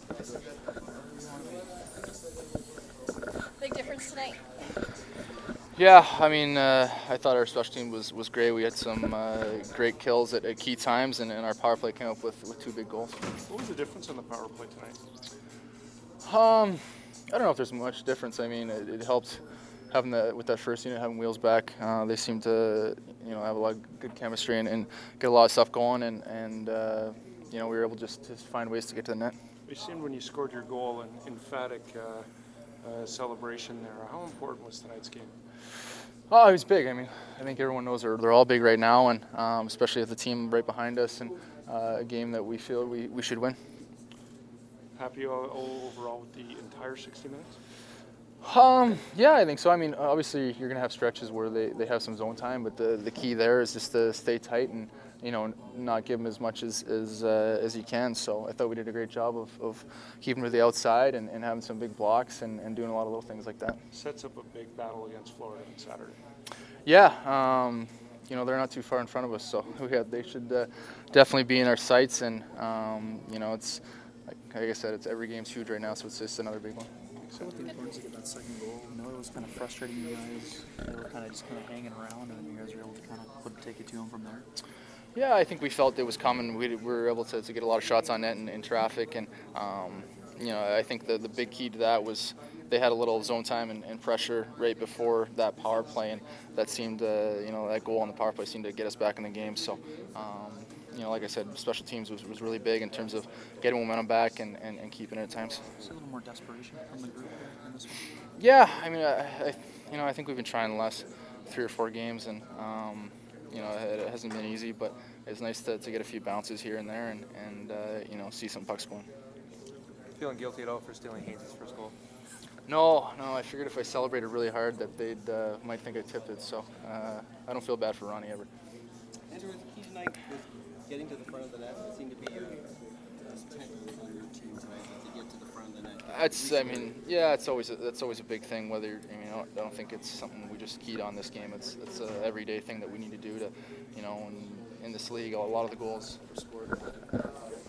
Big difference tonight. Yeah, I mean, I thought our special team was great. We had some great kills at key times, and our power play came up with two big goals. What was the difference on the power play tonight? I don't know if there's much difference. I mean, it helped having with that first unit, having Wheels back. They seem to, have a lot of good chemistry and get a lot of stuff going, and we were able just to find ways to get to the net. We seen when you scored your goal an emphatic celebration there. How important was tonight's game? Oh, it was big. I mean, I think everyone knows they're all big right now, and especially with the team right behind us, and a game that we feel we should win. Happy overall with the entire 60 minutes? Yeah, I think so. I mean, obviously you're going to have stretches where they have some zone time, but the key there is just to stay tight and not give them as much as you can. So I thought we did a great job of keeping to the outside and having some big blocks and doing a lot of little things like that. Sets up a big battle against Florida on Saturday. Yeah, they're not too far in front of us, so they should definitely be in our sights. And it's like I said, it's every game's huge right now, so it's just another big one. So what the importance of that second goal? I know it was kind of frustrating you guys. They were kind of hanging around, and then you guys were able to kind of take it to them from there. Yeah, I think we felt it was coming. We were able to get a lot of shots on net in traffic, and I think the big key to that was they had a little zone time and pressure right before that power play, and that seemed that goal on the power play seemed to get us back in the game. So. Like I said, special teams was really big in terms of getting momentum back and keeping it at times. So a little more desperation from the group in this one? Yeah, I mean, I think we've been trying the last 3 or 4 games, and it hasn't been easy, but it's nice to get a few bounces here and there and see some pucks going. Feeling guilty at all for stealing Haynes' first goal? No, I figured if I celebrated really hard that they'd might think I tipped it, so I don't feel bad for Ronnie ever. Andrew, was the key tonight with getting to the front of the net? It seemed to be a technique on your team tonight to get to the front of the net. That's always a big thing. Whether I don't think it's something we just keyed on this game. It's an everyday thing that we need to do to, in this league, a lot of the goals were scored